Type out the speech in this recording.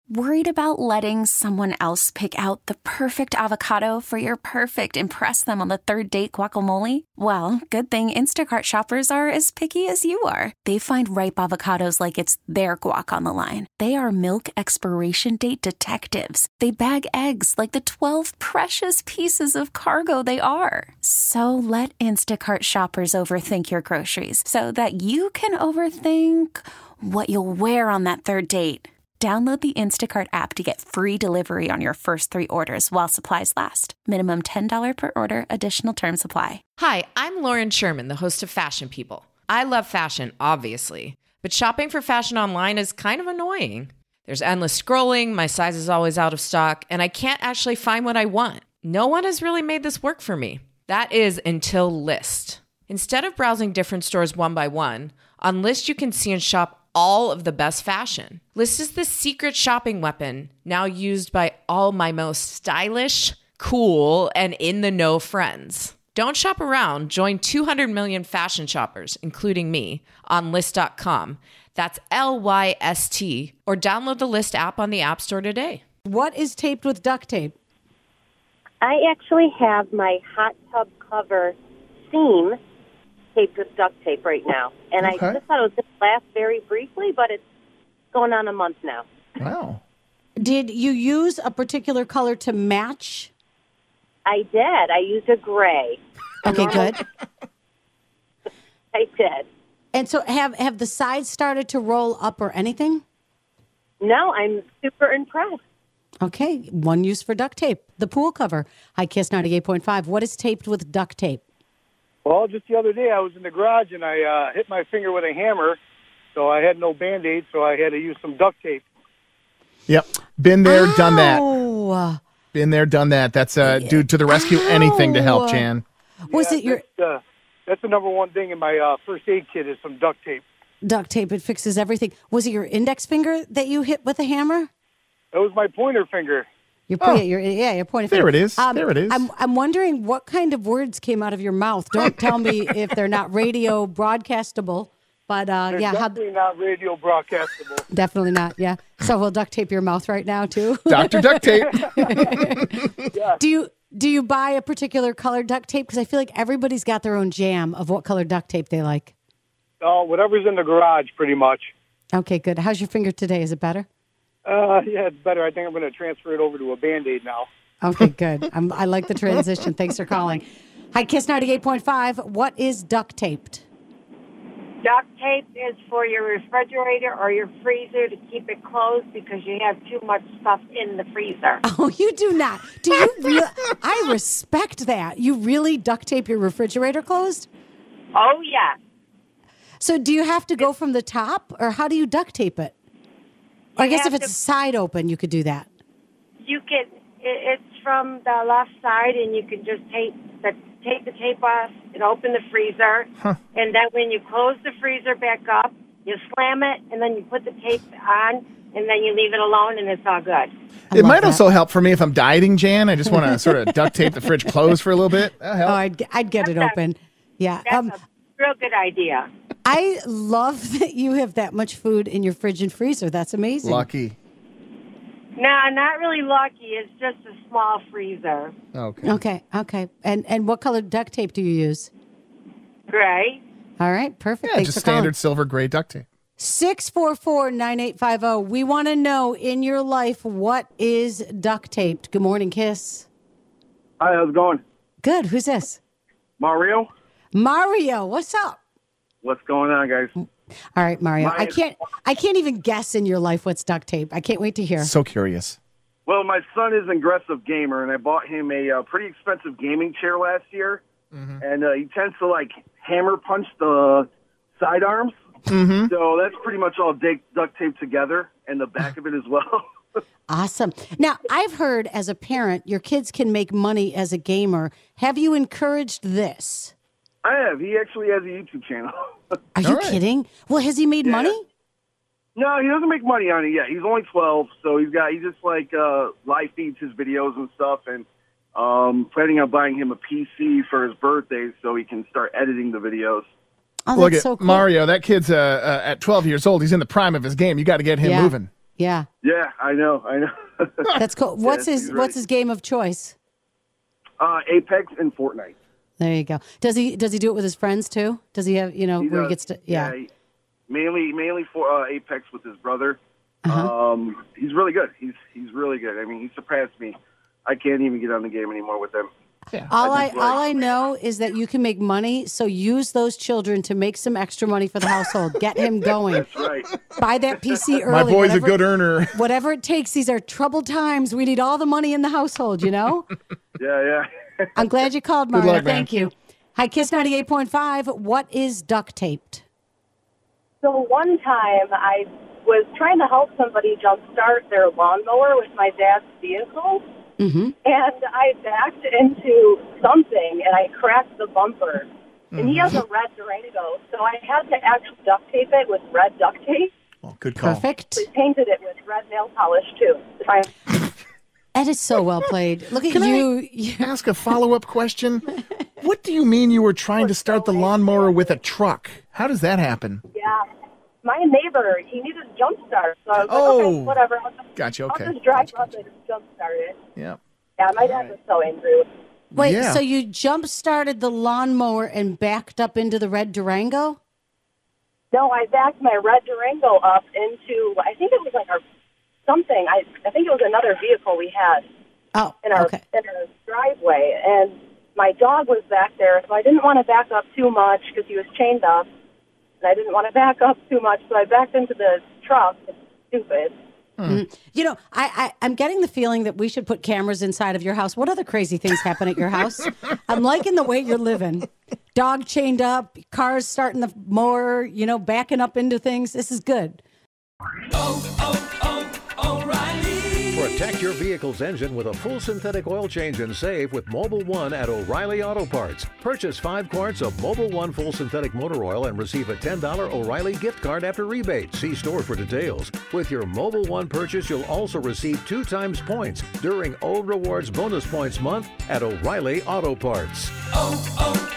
Worried about letting someone else pick out the perfect avocado for your perfect impress them on the third date guacamole? Well, good thing Instacart shoppers are as picky as you are. They find ripe avocados like it's their guac on the line. They are milk expiration date detectives. They bag eggs like the 12 precious pieces of cargo they are. So let Instacart shoppers overthink your groceries so that you can overthink what you'll wear on that third date. Download the Instacart app to get free delivery on your first 3 orders while supplies last. Minimum $10 per order. Additional terms apply. Hi, I'm Lauren Sherman, the host of Fashion People. I love fashion, obviously, but shopping for fashion online is kind of annoying. There's endless scrolling, my size is always out of stock, and I can't actually find what I want. No one has really made this work for me. That is until Lyst. Instead of browsing different stores one by one, on Lyst you can see and shop all of the best fashion. Lyst is the secret shopping weapon now used by all my most stylish, cool, and in-the-know friends. Don't shop around. Join 200 million fashion shoppers, including me, on Lyst.com. That's Lyst, or download the Lyst app on the App Store today. What is taped with duct tape? I actually have my hot tub cover seam taped with duct tape right now. And I just thought it was going to last very briefly, but it's going on a month now. Wow. Did you use a particular color to match? I did. I used a gray. Okay, good. I did. And so have the sides started to roll up or anything? No, I'm super impressed. Okay, one use for duct tape. The pool cover. Hi, Kiss 98.5. What is taped with duct tape? Well, just the other day I was in the garage and I hit my finger with a hammer, so I had no Band-Aid, so I had to use some duct tape. Yep. Been there, done that. Oh. Been there, done that. That's dude to the rescue. Anything to help, Jan. Was it your That's the number one thing in my first aid kit is some duct tape. duct tape? It fixes everything. Was it your index finger that you hit with a hammer? That was my pointer finger. Your pointer finger. There it is. There it is. I'm wondering what kind of words came out of your mouth. Don't tell me if they're not radio broadcastable. But definitely not radio broadcastable. Definitely not. Yeah. So we'll duct tape your mouth right now too. Dr. Duct Tape. Yeah. Do you buy a particular color duct tape? Because I feel like everybody's got their own jam of what color duct tape they like. Oh, whatever's in the garage, pretty much. Okay, good. How's your finger today? Is it better? Yeah, it's better. I think I'm going to transfer it over to a Band-Aid now. Okay, good. I like the transition. Thanks for calling. Hi, Kiss 98.5. What is duct taped? Duct tape is for your refrigerator or your freezer to keep it closed because you have too much stuff in the freezer. Oh, you do not. Do you really? I respect that. You really duct tape your refrigerator closed? Oh, yeah. So do you have to go from the top, or how do you duct tape it? I guess if it's side open, you could do that. You can. It's from the left side, and you can just take the tape off and open the freezer. Huh. And then when you close the freezer back up, you slam it, and then you put the tape on, and then you leave it alone, and it's all good. It might also help for me if I'm dieting, Jan. I just want to sort of duct tape the fridge closed for a little bit. That'll help. Oh, I'd get it open. Yeah. That's a real good idea. I love that you have that much food in your fridge and freezer. That's amazing. Lucky. No, not really lucky. It's just a small freezer. Okay. Okay. And what color duct tape do you use? Gray. All right. Perfect. Yeah, Thanks just for calling. standard silver gray duct tape. 644-9850. We want to know in your life what is duct taped. Good morning, Kiss. Hi, how's it going? Good. Who's this? Mario? Mario. What's up? What's going on, guys? All right, Mario. I can't even guess in your life what's duct tape. I can't wait to hear. So curious. Well, my son is an aggressive gamer, and I bought him a pretty expensive gaming chair last year. Mm-hmm. And he tends to, hammer punch the sidearms. Mm-hmm. So that's pretty much all duct taped together, and the back of it as well. Awesome. Now, I've heard as a parent, your kids can make money as a gamer. Have you encouraged this? I have. He actually has a YouTube channel. Are you kidding? Well, has he made money? No, he doesn't make money on it yet. He's only 12, so he just live feeds his videos and stuff, and planning on buying him a PC for his birthday so he can start editing the videos. Oh, Look that's at so cool. Mario. That kid's at 12 years old. He's in the prime of his game. You got to get him moving. Yeah. Yeah, I know. That's cool. What's his game of choice? Apex and Fortnite. There you go. Does he do it with his friends too? Does he have, where he gets to, yeah. Mainly for Apex with his brother. He's really good. He's really good. I mean, he surpassed me. I can't even get on the game anymore with him. Yeah. All I know is that you can make money, so use those children to make some extra money for the household. Get him going. That's right. Buy that PC early. My boy's a good earner. Whatever it takes. These are troubled times. We need all the money in the household, Yeah. I'm glad you called, Mario. luck, man. Thank you. Hi, Kiss 98.5. What is duct taped? So one time I was trying to help somebody jumpstart their lawnmower with my dad's vehicle, and I backed into something and I cracked the bumper. And he has a red Durango, so I had to actually duct tape it with red duct tape. Oh, good call. Perfect. We painted it with red nail polish too. That is so well played. Look at Can you. I ask a follow-up question? What do you mean you were trying to start the lawnmower with a truck? How does that happen? Yeah. My neighbor, he needed a jump start, so I was like, okay, whatever. Gotcha, okay. I'll just drive up and jump start it. Yeah. Yeah, my dad was so angry. Wait, Yeah. so you jump-started the lawnmower and backed up into the red Durango? No, I backed my red Durango up into, I think it was like something. I think it was another vehicle we had in our driveway. And my dog was back there, so I didn't want to back up too much because he was chained up. And I didn't want to back up too much, so I backed into the truck. It's stupid. I'm getting the feeling that we should put cameras inside of your house. What other crazy things happen at your house? I'm liking the way you're living. Dog chained up, cars starting the mower, backing up into things. This is good. O'Reilly. Protect your vehicle's engine with a full synthetic oil change and save with Mobil 1 at O'Reilly Auto Parts. Purchase 5 quarts of Mobil 1 full synthetic motor oil and receive a $10 O'Reilly gift card after rebate. See store for details. With your Mobil 1 purchase, you'll also receive 2 times points during O Rewards Bonus Points Month at O'Reilly Auto Parts.